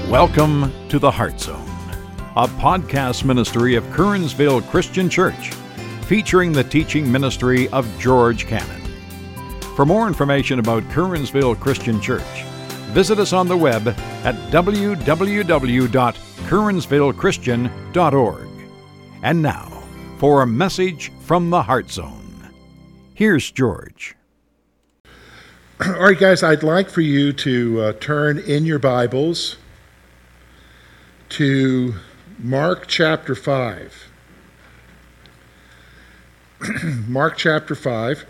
Welcome to the Heart Zone, a podcast ministry of Kernsville Christian Church, featuring the teaching ministry of George Cannon. For more information about Kernsville Christian Church, visit us on the web at www.kernsvillechristian.org. And now, for a message from the Heart Zone. Here's George. All right, guys, I'd like for you to turn in your Bibles to Mark chapter 5. Mark chapter 5.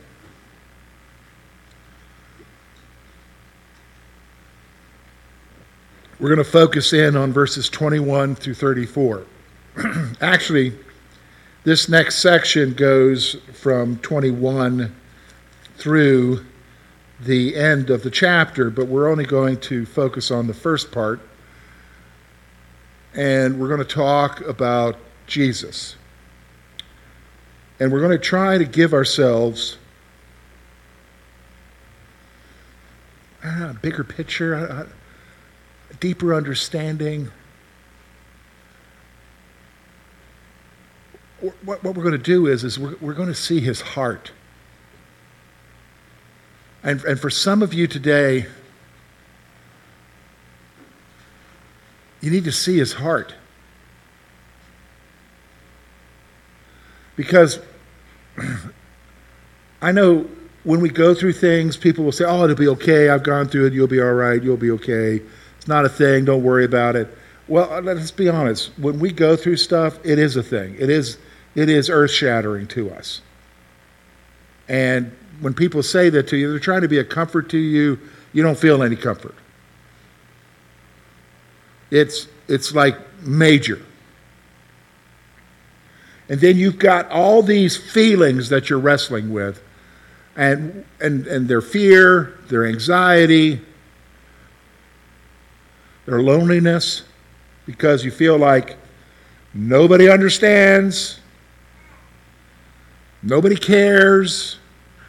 We're going to focus in on verses 21 through 34. Actually, this next section goes from 21 through the end of the chapter, but we're only going to focus on the first part. And we're going to talk about Jesus. And we're going to try to give ourselves a bigger picture, a deeper understanding. What we're going to do is we're going to see his heart. And for some of you today, you need to see his heart. Because I know when we go through things, people will say, oh, it'll be okay, I've gone through it, you'll be all right, you'll be okay. It's not a thing, don't worry about it. Well, let's be honest. When we go through stuff, it is a thing. It is earth-shattering to us. And when people say that to you, they're trying to be a comfort to you. You don't feel any comfort. It's like major. And then you've got all these feelings that you're wrestling with, and their fear, their anxiety, their loneliness, because you feel like nobody understands, nobody cares,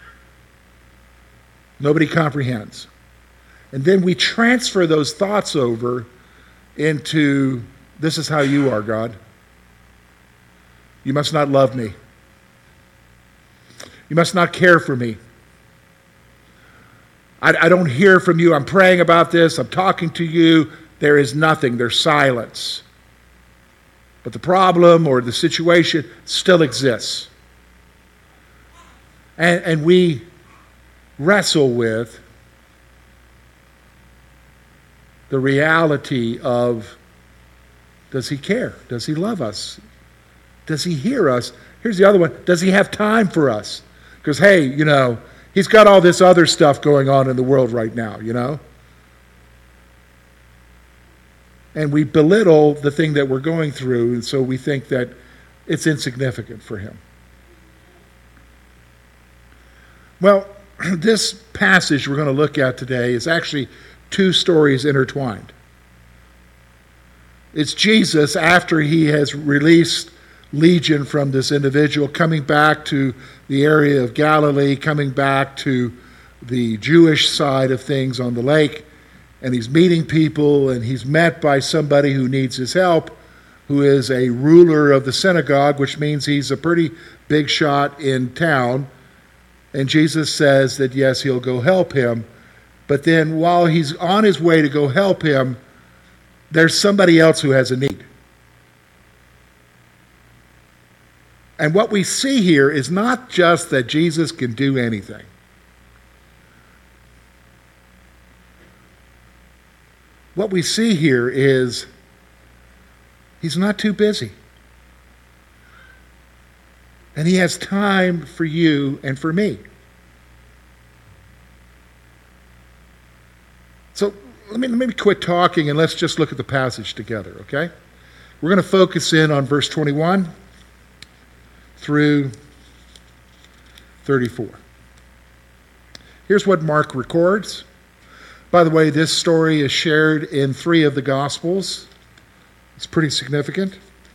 nobody comprehends. And then we transfer those thoughts over into, this is how you are, God. You must not love me. You must not care for me. I don't hear from you. I'm praying about this. I'm talking to you. There is nothing. There's silence. But the problem or the situation still exists. And we wrestle with the reality of, does he care? Does he love us? Does he hear us? Here's the other one. Does he have time for us? Because, hey, he's got all this other stuff going on in the world right now, And we belittle the thing that we're going through, and so we think that it's insignificant for him. Well, this passage we're going to look at today is actually two stories intertwined. It's Jesus, after he has released Legion from this individual, coming back to the area of Galilee, coming back to the Jewish side of things on the lake, and he's meeting people, and he's met by somebody who needs his help, who is a ruler of the synagogue, which means he's a pretty big shot in town. And Jesus says that, yes, he'll go help him. But then while he's on his way to go help him, there's somebody else who has a need. And what we see here is not just that Jesus can do anything. What we see here is he's not too busy. And he has time for you and for me. So let me quit talking and let's just look at the passage together, okay? We're going to focus in on verse 21 through 34. Here's what Mark records. By the way, this story is shared in 3 of the Gospels. It's pretty significant.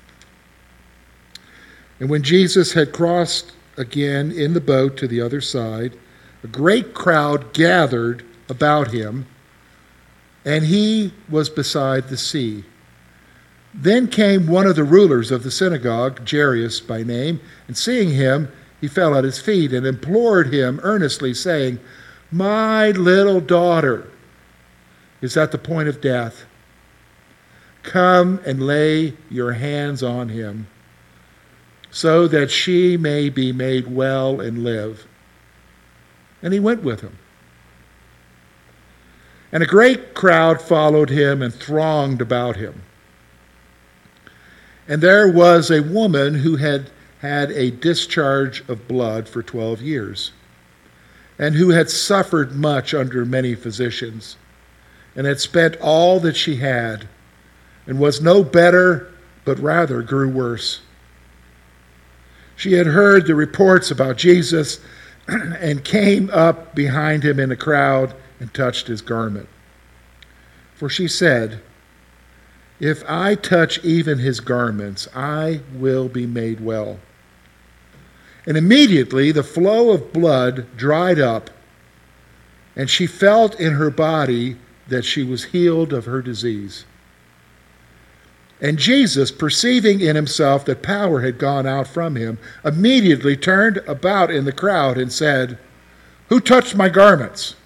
And when Jesus had crossed again in the boat to the other side, a great crowd gathered about him, and he was beside the sea. Then came one of the rulers of the synagogue, Jairus by name, and seeing him, he fell at his feet and implored him earnestly, saying, "My little daughter is at the point of death. Come and lay your hands on him, so that she may be made well and live." And he went with him. And a great crowd followed him and thronged about him. And there was a woman who had had a discharge of blood for 12 years, and who had suffered much under many physicians, and had spent all that she had, and was no better, but rather grew worse. She had heard the reports about Jesus, and came up behind him in the crowd and touched his garment. For she said, "If I touch even his garments, I will be made well." And immediately the flow of blood dried up, and she felt in her body that she was healed of her disease. And Jesus, perceiving in himself that power had gone out from him, immediately turned about in the crowd and said, "Who touched my garments?"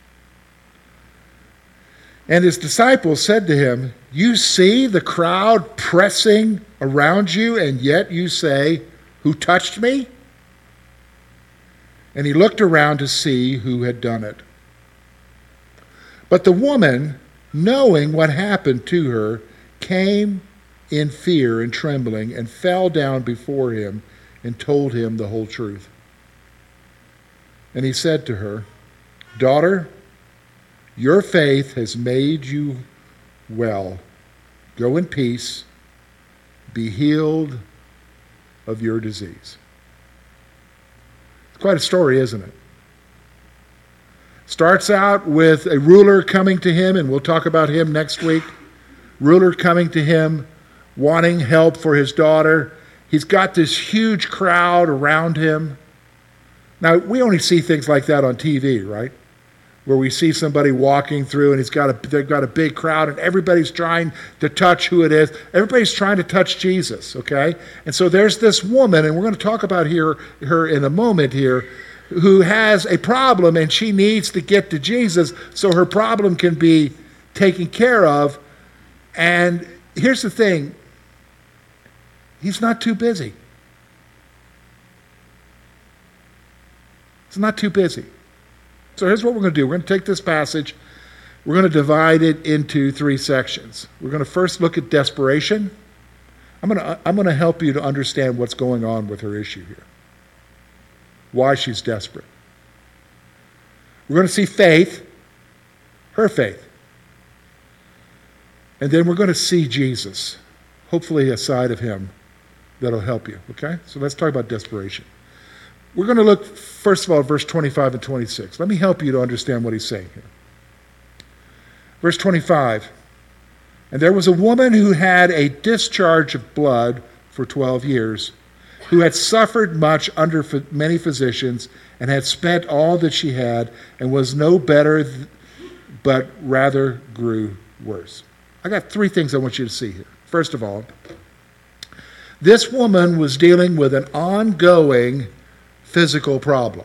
And his disciples said to him, "You see the crowd pressing around you, and yet you say, 'Who touched me?'" And he looked around to see who had done it. But the woman, knowing what happened to her, came in fear and trembling, and fell down before him and told him the whole truth. And he said to her, "Daughter, your faith has made you well. Go in peace, be healed of your disease." It's quite a story, isn't it? Starts out with a ruler coming to him, and we'll talk about him next week. Ruler coming to him, wanting help for his daughter. He's got this huge crowd around him. Now, we only see things like that on TV, right? Where we see somebody walking through, and they've got a big crowd, and everybody's trying to touch who it is. Everybody's trying to touch Jesus, okay? And so there's this woman, and we're going to talk about her in a moment here, who has a problem, and she needs to get to Jesus so her problem can be taken care of. And here's the thing, he's not too busy. He's not too busy. So here's what we're going to do. We're going to take this passage, we're going to divide it into 3 sections. We're going to first look at desperation. I'm going to help you to understand what's going on with her issue here, why she's desperate. We're going to see faith, her faith. And then we're going to see Jesus, hopefully a side of him that'll help you, okay? So let's talk about desperation. We're going to look, first of all, at verse 25 and 26. Let me help you to understand what he's saying here. Verse 25, "And there was a woman who had a discharge of blood for 12 years, who had suffered much under many physicians, and had spent all that she had, and was no better, but rather grew worse." I got 3 things I want you to see here. First of all, this woman was dealing with an ongoing physical problem.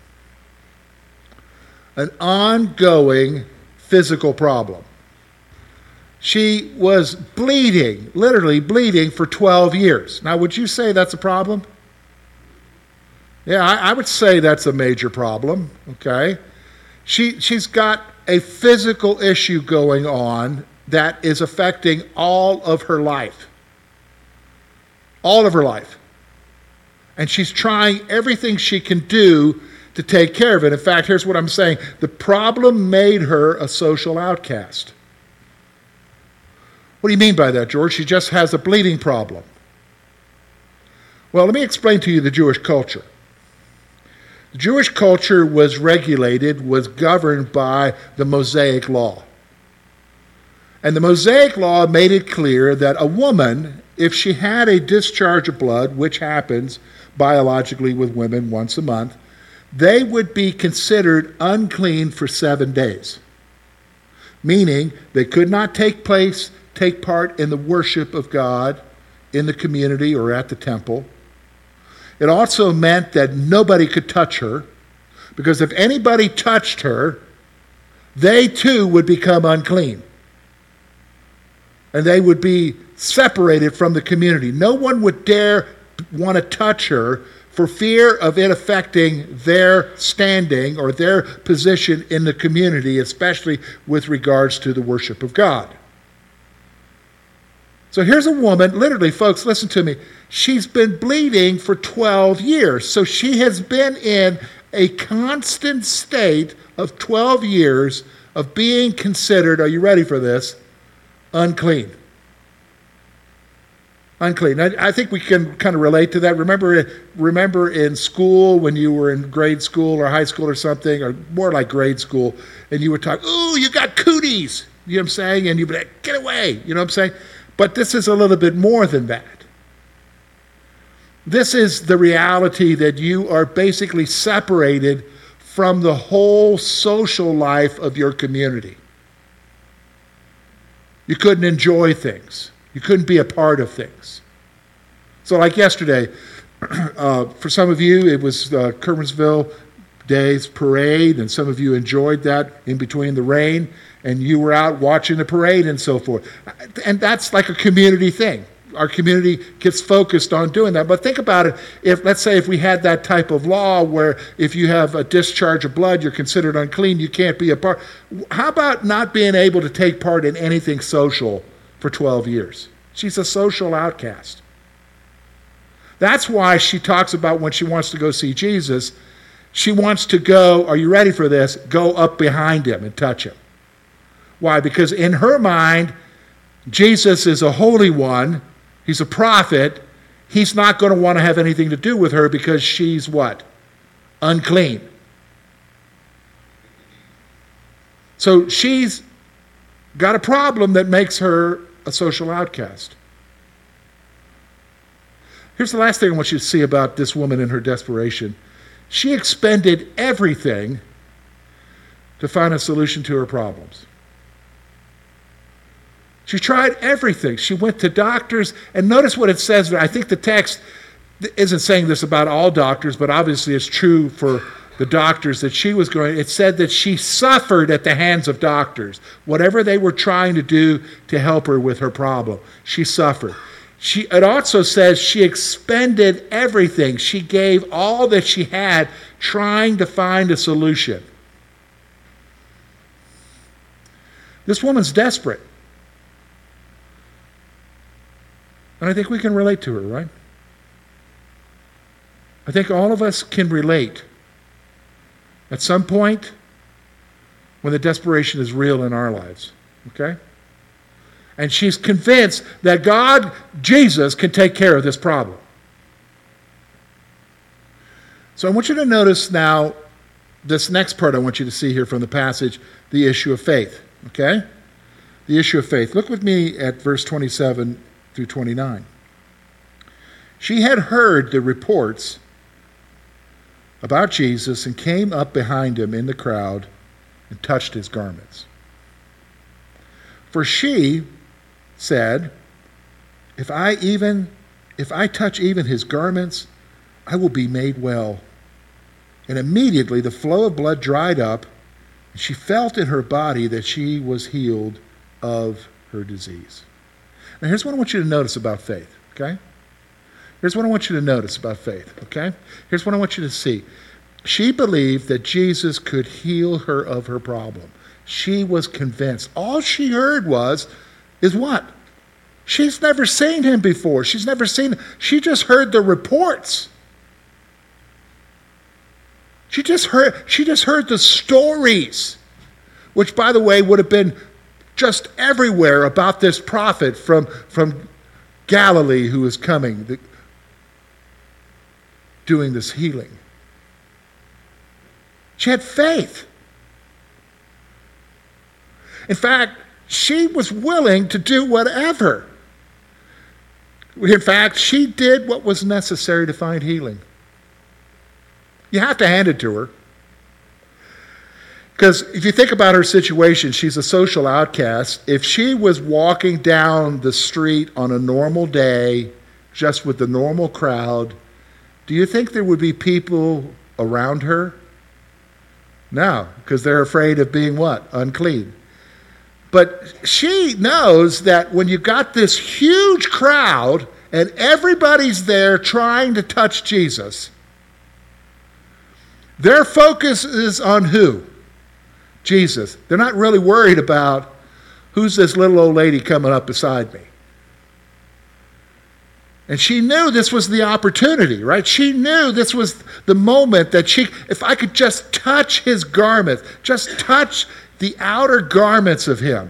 An ongoing physical problem. She was bleeding, literally bleeding for 12 years. Now, would you say that's a problem? Yeah, I would say that's a major problem, okay? She's got a physical issue going on that is affecting all of her life. All of her life. And she's trying everything she can do to take care of it. In fact, here's what I'm saying. The problem made her a social outcast. What do you mean by that, George? She just has a bleeding problem. Well, let me explain to you the Jewish culture. The Jewish culture was governed by the Mosaic Law. And the Mosaic Law made it clear that a woman, if she had a discharge of blood, which happens biologically with women once a month, they would be considered unclean for 7 days. meaning they could not take part in the worship of God in the community or at the temple. It also meant that nobody could touch her, because if anybody touched her, they too would become unclean. And they would be separated from the community. No one would dare want to touch her for fear of it affecting their standing or their position in the community, especially with regards to the worship of God. So here's a woman, literally, folks, listen to me. She's been bleeding for 12 years. So she has been in a constant state of 12 years of being considered, are you ready for this, unclean. Unclean. I think we can kind of relate to that. Remember in school when you were in grade school or high school or something, or more like grade school, and you would talk, ooh, you got cooties. You know what I'm saying? And you'd be like, get away. You know what I'm saying? But this is a little bit more than that. This is the reality that you are basically separated from the whole social life of your community. You couldn't enjoy things. You couldn't be a part of things. So like yesterday, for some of you, it was Kerwinsville Day's parade, and some of you enjoyed that in between the rain, and you were out watching the parade and so forth. And that's like a community thing. Our community gets focused on doing that. But think about it. Let's say if we had that type of law where if you have a discharge of blood, you're considered unclean, you can't be a part. How about not being able to take part in anything social for 12 years? She's a social outcast. That's why she talks about when she wants to go see Jesus, she wants to go, are you ready for this, go up behind him and touch him. Why? Because in her mind, Jesus is a holy one. He's a prophet. He's not going to want to have anything to do with her because she's what? Unclean. So she's got a problem that makes her a social outcast. Here's the last thing I want you to see about this woman in her desperation. She expended everything to find a solution to her problems. She tried everything. She went to doctors, and notice what it says there. I think the text isn't saying this about all doctors, but obviously it's true for the doctors that she was going. It said that she suffered at the hands of doctors. Whatever they were trying to do to help her with her problem, she suffered. It also says she expended everything. She gave all that she had trying to find a solution. This woman's desperate. And I think we can relate to her, right? I think all of us can relate at some point when the desperation is real in our lives, okay? And she's convinced that God, Jesus, can take care of this problem. So I want you to notice now this next part I want you to see here from the passage, the issue of faith, okay? The issue of faith. Look with me at verse 27 through 29. She had heard the reports about Jesus and came up behind him in the crowd and touched his garments. For she said, if I touch even his garments, I will be made well. And immediately the flow of blood dried up, and she felt in her body that she was healed of her disease. Now here's what I want you to notice about faith, okay? Here's what I want you to notice about faith, okay? Here's what I want you to see. She believed that Jesus could heal her of her problem. She was convinced. All she heard is what? She's never seen him before. She just heard the reports. She just heard the stories, which, by the way, would have been just everywhere about this prophet from Galilee who is coming, doing this healing. She had faith. In fact, she was willing to do whatever. In fact, she did what was necessary to find healing. You have to hand it to her. Because if you think about her situation, she's a social outcast. If she was walking down the street on a normal day, just with the normal crowd, do you think there would be people around her? No, because they're afraid of being what? Unclean. But she knows that when you got this huge crowd and everybody's there trying to touch Jesus, their focus is on who? Jesus. They're not really worried about who's this little old lady coming up beside me. And she knew this was the opportunity, right? She knew this was the moment that if I could just touch his garments, just touch the outer garments of him.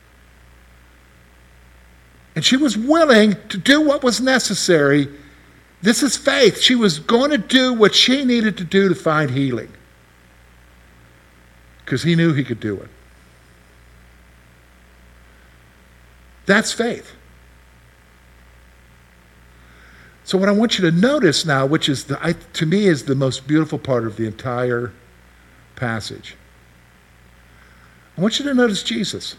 And she was willing to do what was necessary. This is faith. She was going to do what she needed to do to find healing. Because he knew he could do it. That's faith. So what I want you to notice now, which is to me is the most beautiful part of the entire passage. I want you to notice Jesus.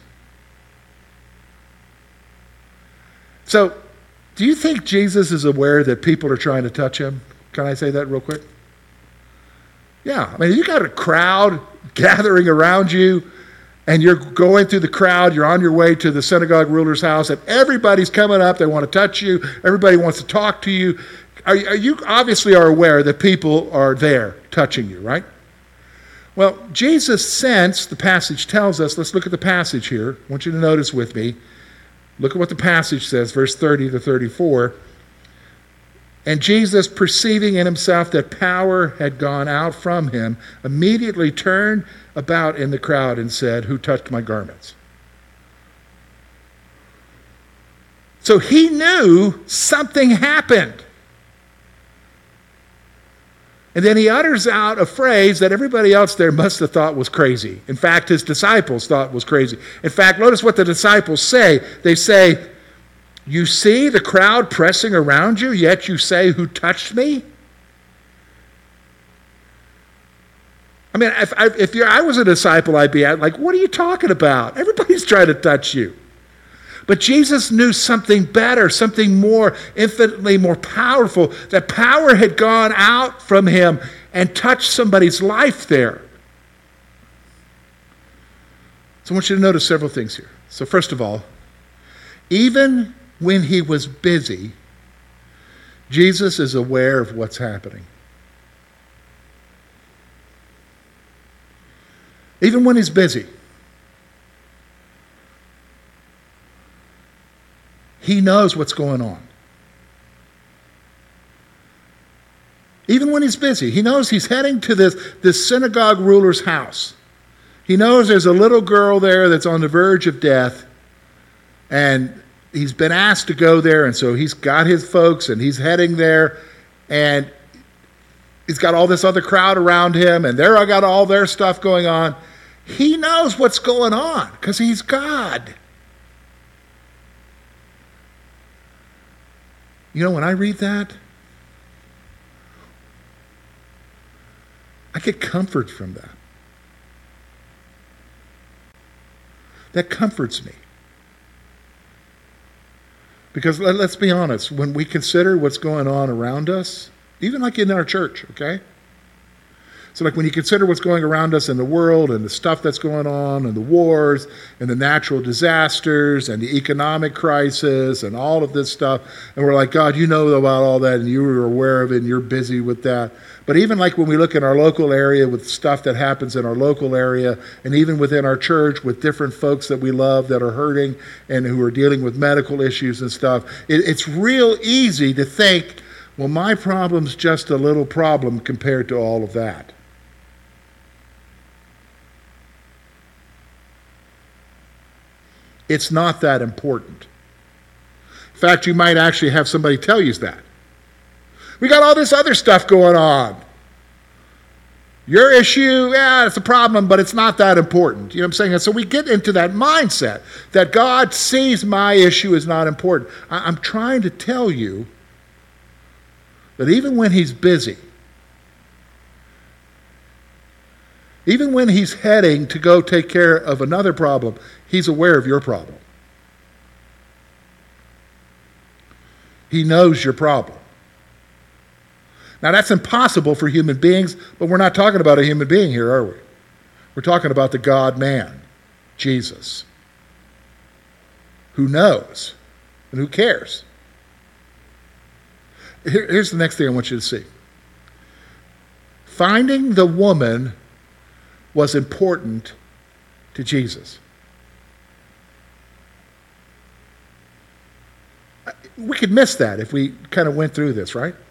So, do you think Jesus is aware that people are trying to touch him? Can I say that real quick? Yeah, I mean, you got a crowd gathering around you, and you're going through the crowd, you're on your way to the synagogue ruler's house, and everybody's coming up, they want to touch you, everybody wants to talk to you. You obviously are aware that people are there touching you, right? Well, Jesus sensed, the passage tells us, let's look at the passage here. I want you to notice with me. Look at what the passage says, verse 30 to 34. And Jesus, perceiving in himself that power had gone out from him, immediately turned about in the crowd and said, "Who touched my garments?" So he knew something happened. And then he utters out a phrase that everybody else there must have thought was crazy. In fact, his disciples thought was crazy. In fact, notice what the disciples say. They say, "You see the crowd pressing around you, yet you say, 'Who touched me?'" I mean, if I was a disciple, I'd be like, "What are you talking about? Everybody's trying to touch you." But Jesus knew something better, something more, infinitely more powerful. That power had gone out from him and touched somebody's life there. So I want you to notice several things here. So first of all, even when he was busy, Jesus is aware of what's happening. Even when he's busy. He knows what's going on. Even when he's busy, he knows he's heading to this synagogue ruler's house. He knows there's a little girl there that's on the verge of death, and he's been asked to go there, and so he's got his folks, and he's heading there, and he's got all this other crowd around him, and they're got all their stuff going on. He knows what's going on, because he's God. You know, when I read that, I get comfort from that. That comforts me. Because let's be honest, when we consider what's going on around us, even like in our church, okay? So like when you consider what's going around us in the world and the stuff that's going on and the wars and the natural disasters and the economic crisis and all of this stuff, and we're like, God, you know about all that and you were aware of it and you're busy with that. But even like when we look in our local area with stuff that happens in our local area and even within our church with different folks that we love that are hurting and who are dealing with medical issues and stuff, it's real easy to think, well, my problem's just a little problem compared to all of that. It's not that important. In fact, you might actually have somebody tell you that. We got all this other stuff going on. Your issue, yeah, it's a problem, but it's not that important. You know what I'm saying? And so we get into that mindset that God sees my issue as not important. I'm trying to tell you that even when he's busy, Even when he's heading to go take care of another problem, he's aware of your problem. He knows your problem. Now, that's impossible for human beings, but we're not talking about a human being here, are we? We're talking about the God-man, Jesus, who knows and who cares. Here's the next thing I want you to see. Finding the woman was important to Jesus. We could miss that if we kind of went through this, right?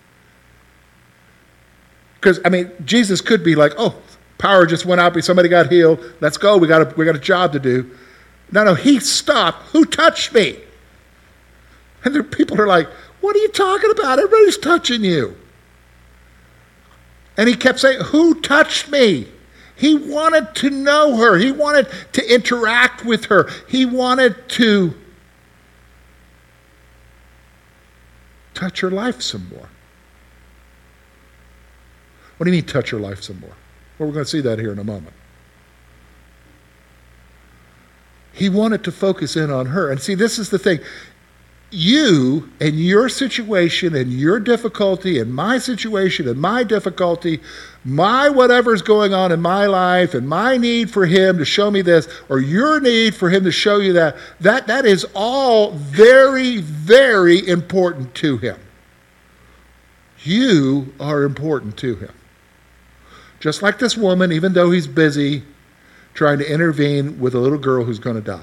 Because, Jesus could be like, oh, power just went out, somebody got healed, let's go, we got a job to do. No, he stopped. Who touched me? And there people are like, what are you talking about? Everybody's touching you. And he kept saying, who touched me? He wanted to know her. He wanted to interact with her. He wanted to touch her life some more. What do you mean touch her life some more? Well, we're going to see that here in a moment. He wanted to focus in on her. And see, this is the thing. You and your situation and your difficulty and my situation and my difficulty, my whatever's going on in my life and my need for him to show me this or your need for him to show you that is all very, very important to him. You are important to him. Just like this woman, even though he's busy trying to intervene with a little girl who's going to die.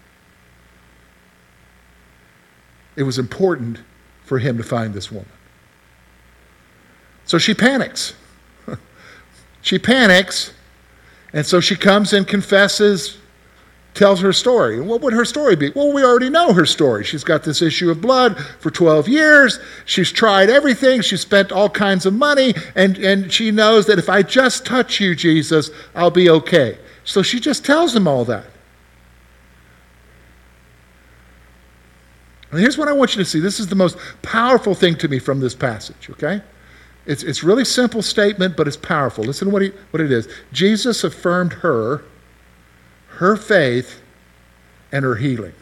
It was important for him to find this woman. So she panics. She panics, and so she comes and confesses, tells her story. And what would her story be? Well, we already know her story. She's got this issue of blood for 12 years. She's tried everything. She's spent all kinds of money, and she knows that if I just touch you, Jesus, I'll be okay. So she just tells him all that. And here's what I want you to see. This is the most powerful thing to me from this passage, okay? It's really simple statement, but it's powerful. Listen to what it is. Jesus affirmed her faith, and her healing.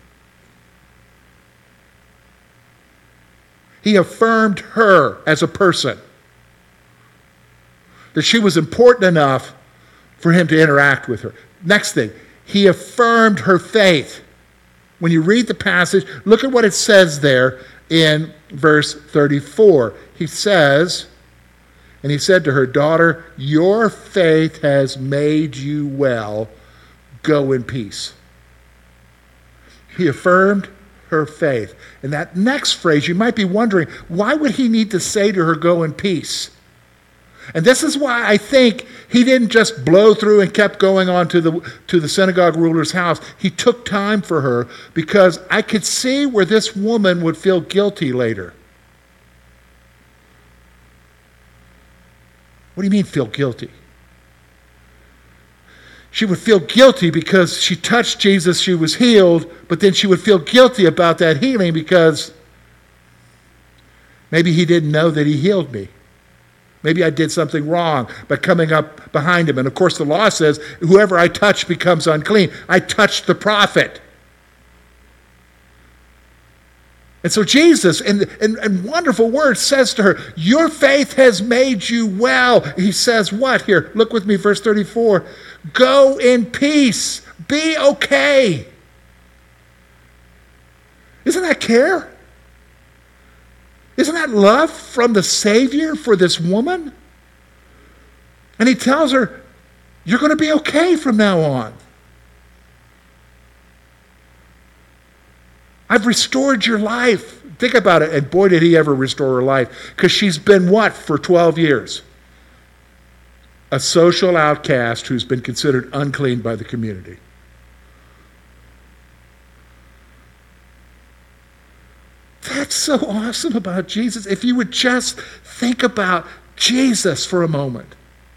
He affirmed her as a person. That she was important enough for him to interact with her. Next thing, he affirmed her faith. When you read the passage, look at what it says there in verse 34. He says, and he said to her, daughter, your faith has made you well. Go in peace. He affirmed her faith. And that next phrase, you might be wondering, why would he need to say to her, go in peace? And this is why I think he didn't just blow through and kept going on to the synagogue ruler's house. He took time for her because I could see where this woman would feel guilty later. What do you mean feel guilty? She would feel guilty because she touched Jesus, she was healed, but then she would feel guilty about that healing because maybe he didn't know that he healed me. Maybe I did something wrong by coming up behind him. And of course the law says, whoever I touch becomes unclean. I touched the prophet. And so Jesus, in wonderful words, says to her, your faith has made you well. He says what here? Look with me, verse 34. Go in peace. Be okay. Isn't that care? Isn't that love from the Savior for this woman? And he tells her, you're going to be okay from now on. I've restored your life. Think about it. And boy, did he ever restore her life. Because she's been what for 12 years? A social outcast who's been considered unclean by the community. That's so awesome about Jesus. If you would just think about Jesus for a moment.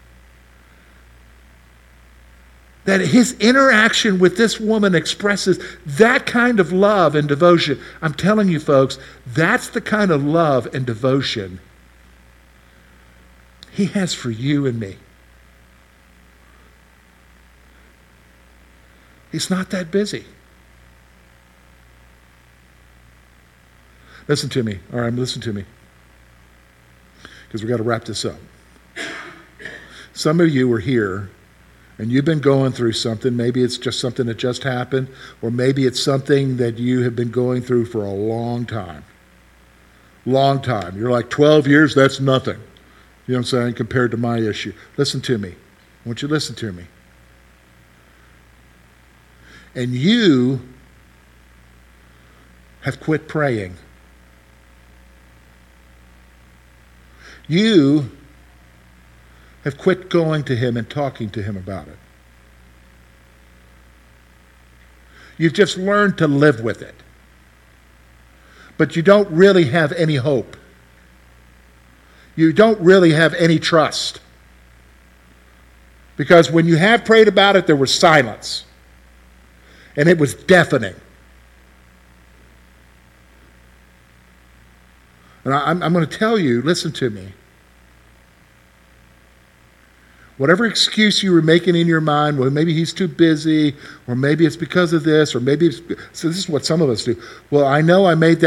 That his interaction with this woman expresses that kind of love and devotion. I'm telling you folks, that's the kind of love and devotion he has for you and me. He's not that busy. Listen to me. All right, listen to me. Because we've got to wrap this up. Some of you are here, and you've been going through something. Maybe it's just something that just happened, or maybe it's something that you have been going through for a long time. Long time. You're like, 12 years, that's nothing. You know what I'm saying, compared to my issue. Listen to me. I want you to listen to me. And you have quit praying. You have quit going to him and talking to him about it. You've just learned to live with it. But you don't really have any hope. You don't really have any trust. Because when you have prayed about it, there was silence. And it was deafening. And I'm going to tell you, listen to me. Whatever excuse you were making in your mind, well, maybe he's too busy, or maybe it's because of this, or maybe it's... So this is what some of us do. Well, I know I made that